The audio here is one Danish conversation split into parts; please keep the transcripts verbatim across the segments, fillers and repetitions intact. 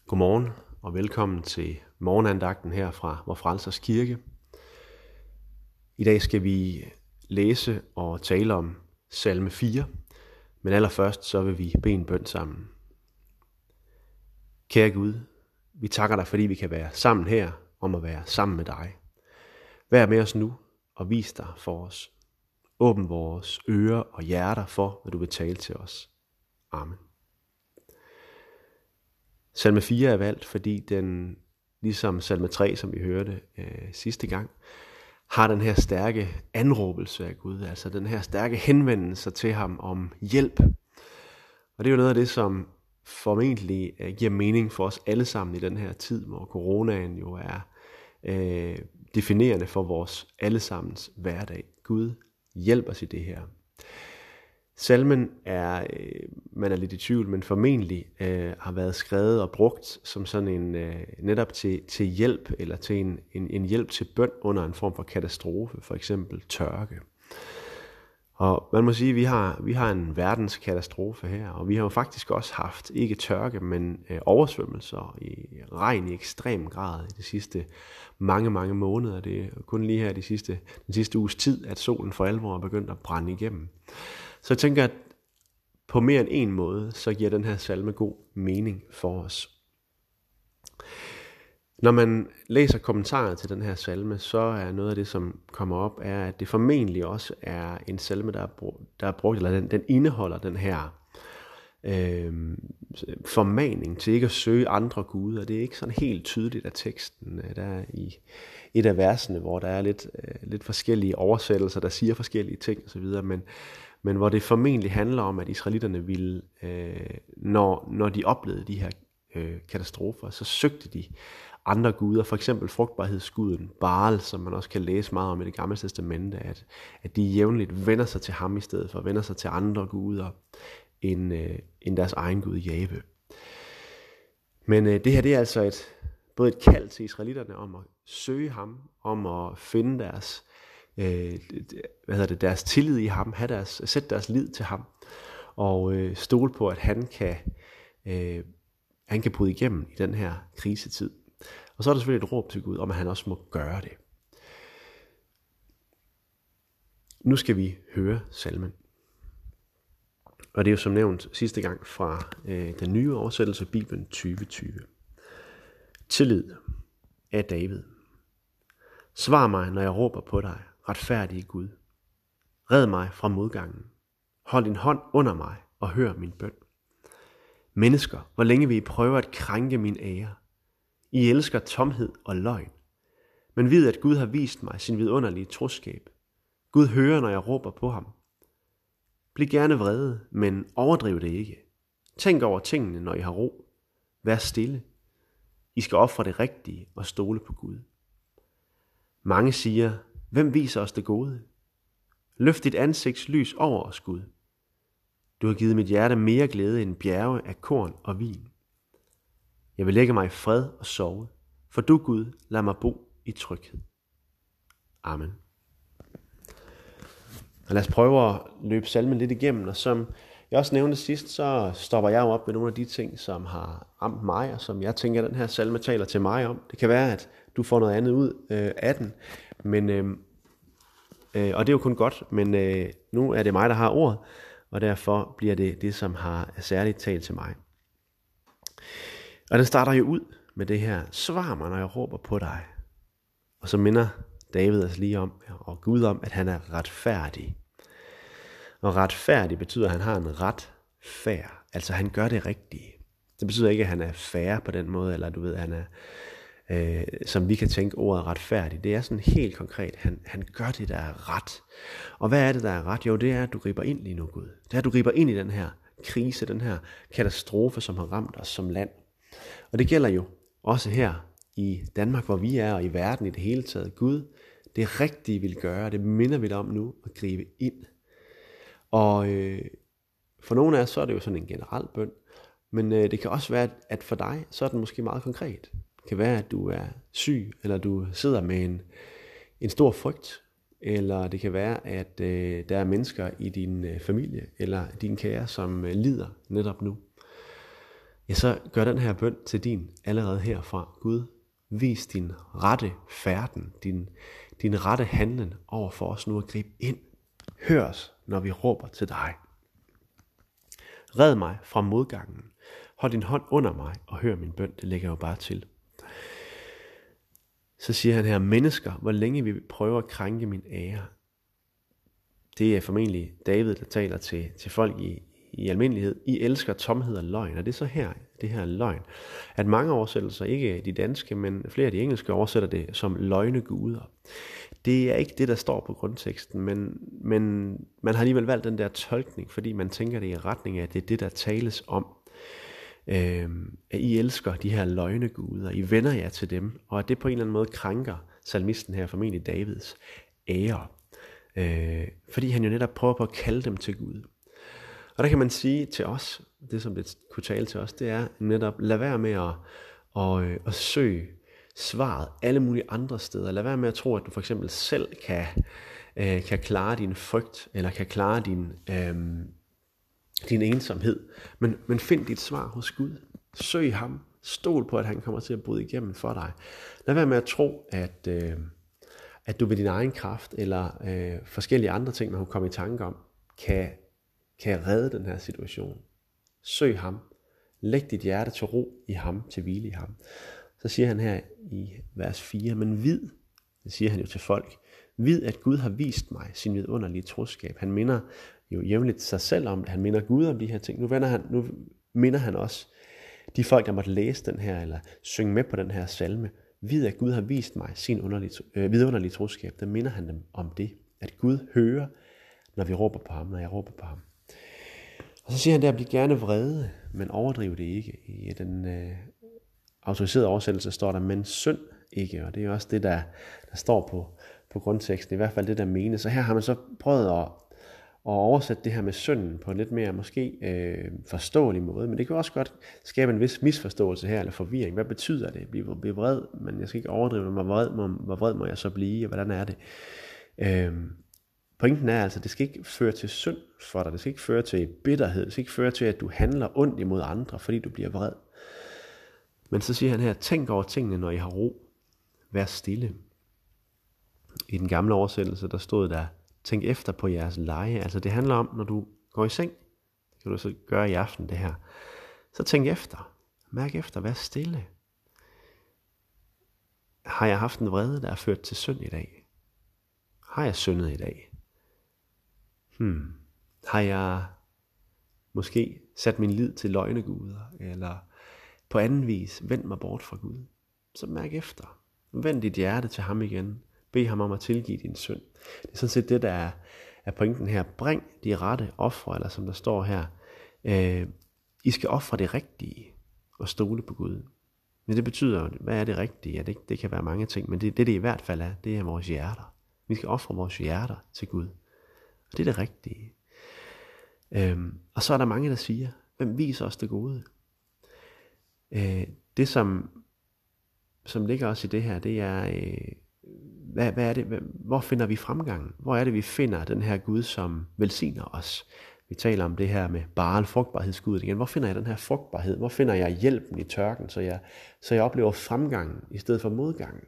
Godmorgen og velkommen til morgenandagten her fra Vor Frelsers Kirke. I dag skal vi læse og tale om salme fire, men allerførst så vil vi bede en bøn sammen. Kære Gud, vi takker dig, fordi vi kan være sammen her om at være sammen med dig. Vær med os nu og vis dig for os. Åbn vores ører og hjerter for, hvad du vil tale til os. Amen. Salme fire er valgt, fordi den, ligesom salme tre, som vi hørte øh, sidste gang, har den her stærke anråbelse af Gud, altså den her stærke henvendelse til ham om hjælp. Og det er jo noget af det, som formentlig øh, giver mening for os alle sammen i den her tid, hvor coronaen jo er øh, definerende for vores allesammens hverdag. Gud, hjælp os i det her. Salmen er, øh, man er lidt i tvivl, men formentlig øh, har været skrevet og brugt som sådan en øh, netop til, til hjælp, eller til en, en, en hjælp til bøn under en form for katastrofe, for eksempel tørke. Og man må sige, at vi har, vi har en verdenskatastrofe her, og vi har jo faktisk også haft, ikke tørke, men øh, oversvømmelser i regn i ekstrem grad i de sidste mange, mange måneder. Det er kun lige her de sidste, den sidste uges tid, at solen for alvor er begyndt at brænde igennem. Så jeg tænker, at på mere end en måde, så giver den her salme god mening for os. Når man læser kommentarer til den her salme, så er noget af det, som kommer op, er, at det formentlig også er en salme, der er brugt, der er brugt eller den, den indeholder den her øh, formaning til ikke at søge andre guder. Det er ikke sådan helt tydeligt af teksten. Der er i et af versene, hvor der er lidt, øh, lidt forskellige oversættelser, der siger forskellige ting osv., men men hvor det formentlig handler om, at israelitterne ville, øh, når, når de oplevede de her øh, katastrofer, så søgte de andre guder, for eksempel frugtbarhedsguden Baal, som man også kan læse meget om i Det Gamle Testamente, at, at de jævnligt vender sig til ham i stedet for at vender sig til andre guder end, øh, end deres egen gud Jahve. Men øh, det her det er altså et, både et kald til israelitterne om at søge ham, om at finde deres Øh, hvad hedder det, deres tillid i ham, have deres, sætte deres lid til ham, og øh, stole på, at han kan, øh, han kan bryde igennem i den her krisetid. Og så er der selvfølgelig et råb til Gud, om at han også må gøre det. Nu skal vi høre salmen. Og det er jo som nævnt sidste gang fra øh, den nye oversættelse af Bibelen tyve tyve. Tillid af David. Svar mig, når jeg råber på dig, retfærdige Gud. Red mig fra modgangen. Hold din hånd under mig og hør min bøn. Mennesker, hvor længe vil I prøve at krænke min ære? I elsker tomhed og løgn. Men vid, at Gud har vist mig sin vidunderlige troskab. Gud hører, når jeg råber på ham. Bliv gerne vrede, men overdriv det ikke. Tænk over tingene, når I har ro. Vær stille. I skal ofre det rigtige og stole på Gud. Mange siger, hvem viser os det gode? Løft dit ansigts lys over os, Gud. Du har givet mit hjerte mere glæde end bjerge af korn og vin. Jeg vil lægge mig i fred og sove, for du, Gud, lad mig bo i tryghed. Amen. Og lad os prøve at løbe salmen lidt igennem, og som jeg også nævnte sidst, så stopper jeg jo op med nogle af de ting, som har ramt mig, og som jeg tænker, at den her salme taler til mig om. Det kan være, at du får noget andet ud øh, af den, men, øh, øh, og det er jo kun godt, men øh, nu er det mig, der har ordet, og derfor bliver det det, som har særligt talt til mig. Og den starter jo ud med det her, svar mig, når jeg råber på dig. Og så minder David os lige om, og Gud om, at han er retfærdig. Og retfærdig betyder, at han har en ret fair. Altså han gør det rigtige. Det betyder ikke, at han er fair på den måde, eller du ved, han er, øh, som vi kan tænke ordet retfærdig. Det er sådan helt konkret. Han, han gør det, der er ret. Og hvad er det, der er ret? Jo, det er, at du griber ind lige nu, Gud. Det er, at du griber ind i den her krise, den her katastrofe, som har ramt os som land. Og det gælder jo også her i Danmark, hvor vi er, og i verden i det hele taget. Gud, det rigtige vil gøre, det minder vi dig om nu, at gribe ind. Og øh, for nogle af os, så er det jo sådan en generel bøn, men øh, det kan også være, at for dig, så er den måske meget konkret. Det kan være, at du er syg, eller du sidder med en, en stor frygt, eller det kan være, at øh, der er mennesker i din øh, familie, eller din kære, som øh, lider netop nu. ja, så gør den her bøn til din allerede herfra. Gud, vis din rette færden, din, din rette handlen over for os nu at gribe ind. Hør os, når vi råber til dig. Red mig fra modgangen. Hold din hånd under mig og hør min bøn. Det lægger jo bare til. Så siger han her, mennesker, hvor længe vi prøver at krænke min ære. Det er formentlig David, der taler til, til folk i, i almindelighed. I elsker tomhed og løgn. Og det er så her, det her løgn. At mange oversættelser, ikke de danske, men flere af de engelske, oversætter det som løgneguder. Det er ikke det, der står på grundteksten, men, men man har alligevel valgt den der tolkning, fordi man tænker det i retning af, at det er det, der tales om. Øh, at I elsker de her løgneguder, I vender jer til dem, og at det på en eller anden måde krænker salmisten her, formentlig Davids ære. Øh, fordi han jo netop prøver på at kalde dem til Gud. Og der kan man sige til os, det som det kunne tale til os, det er netop, lad være med at, at, at søge svaret alle mulige andre steder. Lad være med at tro, at du for eksempel selv kan, øh, kan klare din frygt, eller kan klare din, øh, din ensomhed. Men, men find dit svar hos Gud. Søg ham. Stol på, at han kommer til at bryde igennem for dig. Lad være med at tro, at, øh, at du ved din egen kraft, eller øh, forskellige andre ting, man kunne komme i tanke om, kan, kan redde den her situation. Søg ham. Læg dit hjerte til ro i ham, til hvile i ham. Så siger han her i vers fire, men vid, det siger han jo til folk, vid at Gud har vist mig sin vidunderlige troskab. Han minder jo jævnligt sig selv om det, han minder Gud om de her ting. Nu, vender han, nu minder han også de folk, der måtte læse den her, eller synge med på den her salme, vid at Gud har vist mig sin underlige, øh, vidunderlige troskab. Der minder han dem om det, at Gud hører, når vi råber på ham, når jeg råber på ham. Og så siger han der, bliv gerne vrede, men overdriv det ikke. I den øh, autoriserede oversættelse står der, men synd ikke, og det er også det, der, der står på, på grundteksten, i hvert fald det, der menes. Så her har man så prøvet at, at oversætte det her med synden på en lidt mere måske øh, forståelig måde, men det kan også godt skabe en vis misforståelse her, eller forvirring. Hvad betyder det? Blive, blive vred, men jeg skal ikke overdrive, hvor vred, må, hvor vred må jeg så blive, og hvordan er det? Øh, Pointen er altså, det skal ikke føre til synd for dig, det skal ikke føre til bitterhed, det skal ikke føre til, at du handler ondt imod andre, fordi du bliver vred. Men så siger han her, tænk over tingene, når I har ro. Vær stille. I den gamle oversættelse, der stod der, tænk efter på jeres leje. Altså det handler om, når du går i seng, det kan du så gøre i aften det her, så tænk efter. Mærk efter, vær stille. Har jeg haft en vrede, der er ført til synd i dag? Har jeg syndet i dag? Hmm. Har jeg måske sat min lid til løgneguder, eller på anden vis vendt mig bort fra Gud? Så mærk efter. Vend dit hjerte til ham igen. Bed ham om at tilgive din synd. Det er sådan set det, der er, er pointen her. Bring de rette ofre, eller som der står her. Øh, I skal ofre det rigtige og stole på Gud. Men det betyder, hvad er det rigtige? Ja, det, det kan være mange ting, men det, det det i hvert fald er, det er vores hjerter. Vi skal ofre vores hjerter til Gud. Og det er det rigtige. Øhm, og så er der mange, der siger, hvem viser os det gode? Øh, det som, som ligger også i det her, det er, øh, hvad, hvad er det, hvad, hvor finder vi fremgangen? Hvor er det, vi finder den her Gud, som velsigner os? Vi taler om det her med Baal, frugtbarhedsgud igen. Hvor finder jeg den her frugtbarhed? Hvor finder jeg hjælpen i tørken, så jeg, så jeg oplever fremgangen i stedet for modgangen?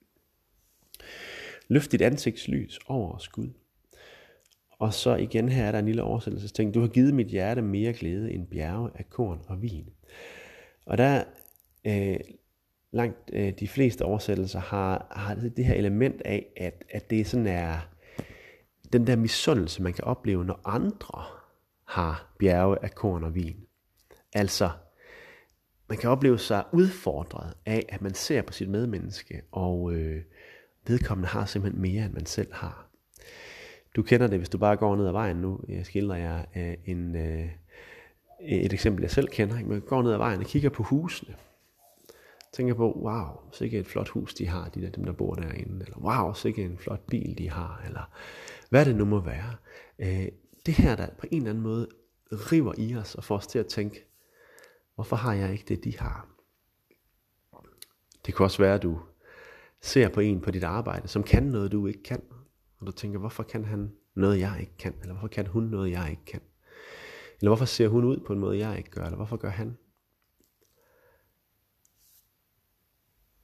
Løft dit ansigtslys over os, Gud. Og så igen her er der en lille oversættelsesting. Du har givet mit hjerte mere glæde end bjerge af korn og vin. Og der øh, langt øh, de fleste oversættelser har, har det her element af, at, at det sådan er den der misundelse, man kan opleve, når andre har bjerge af korn og vin. Altså, man kan opleve sig udfordret af, at man ser på sit medmenneske, og øh, vedkommende har simpelthen mere, end man selv har. Du kender det, hvis du bare går ned ad vejen nu. Jeg skildrer jer øh, en, øh, et eksempel, jeg selv kender. Man går ned ad vejen og kigger på husene. Tænker på, wow, sikke et flot hus de har, de der, dem der bor derinde. Eller wow, sikke en flot bil de har. Eller hvad det nu må være. Øh, det her, der på en eller anden måde river i os og får os til at tænke, hvorfor har jeg ikke det, de har? Det kan også være, at du ser på en på dit arbejde, som kan noget, du ikke kan. Og du tænker, hvorfor kan han noget, jeg ikke kan? Eller hvorfor kan hun noget, jeg ikke kan? Eller hvorfor ser hun ud på en måde, jeg ikke gør? Eller hvorfor gør han?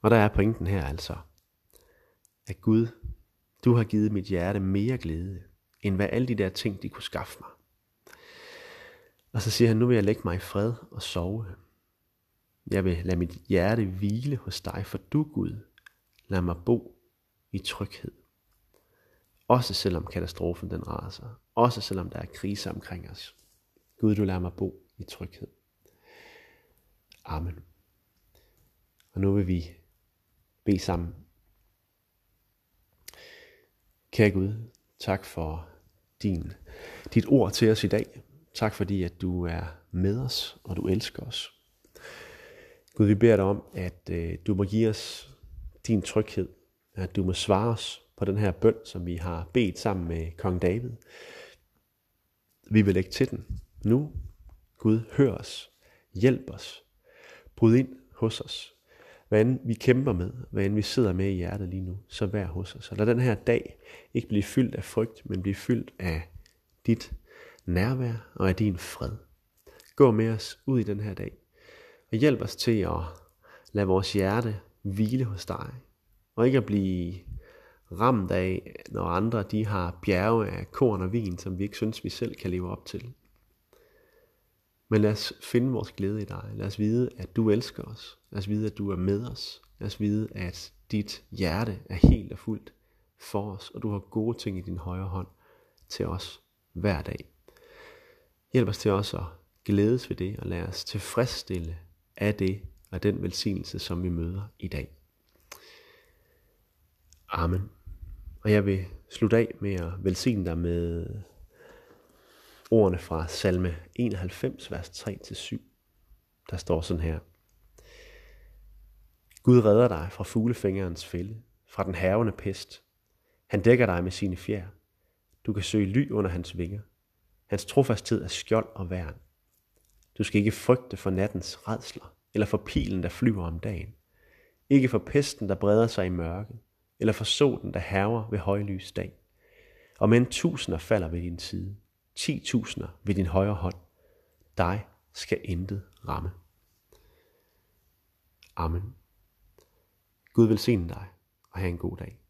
Og der er pointen her altså, at Gud, du har givet mit hjerte mere glæde, end hvad alle de der ting, de kunne skaffe mig. Og så siger han, nu vil jeg lægge mig i fred og sove. Jeg vil lade mit hjerte hvile hos dig, for du, Gud, lad mig bo i tryghed. Også selvom katastrofen den raser. Også selvom der er krise omkring os. Gud, du lader mig bo i tryghed. Amen. Og nu vil vi bede sammen. Kære Gud, tak for din, dit ord til os i dag. Tak fordi, at du er med os, og du elsker os. Gud, vi beder dig om, at øh, du må give os din tryghed. At du må svare os på den her bøn, som vi har bedt sammen med kong David. Vi vil lægge til den nu. Gud, hør os. Hjælp os. Bryd ind hos os. Hvad end vi kæmper med, hvad end vi sidder med i hjertet lige nu, så vær hos os. Og lad den her dag ikke blive fyldt af frygt, men blive fyldt af dit nærvær og af din fred. Gå med os ud i den her dag, og hjælp os til at lade vores hjerte hvile hos dig, og ikke at blive ramt af, når andre de har bjerge af korn og vin, som vi ikke synes, vi selv kan leve op til. Men lad os finde vores glæde i dig. Lad os vide, at du elsker os. Lad os vide, at du er med os. Lad os vide, at dit hjerte er helt og fuldt for os, og du har gode ting i din højre hånd til os hver dag. Hjælp os til også at glædes ved det, og lad os tilfredsstille af det, og den velsignelse, som vi møder i dag. Amen. Og jeg vil slutte af med at velsigne dig med ordene fra salme enoghalvfems, vers tre til syv. Der står sådan her. Gud redder dig fra fuglefingerens fælde, fra den hærgende pest. Han dækker dig med sine fjer. Du kan søge ly under hans vinger. Hans trofasthed er skjold og værn. Du skal ikke frygte for nattens rædsler, eller for pilen, der flyver om dagen. Ikke for pesten, der breder sig i mørket, eller for solen, der hærger ved højlys dag. Og men tusinder falder ved din side, ti tusinder ved din højre hånd. Dig skal intet ramme. Amen. Gud velsigne dig, og have en god dag.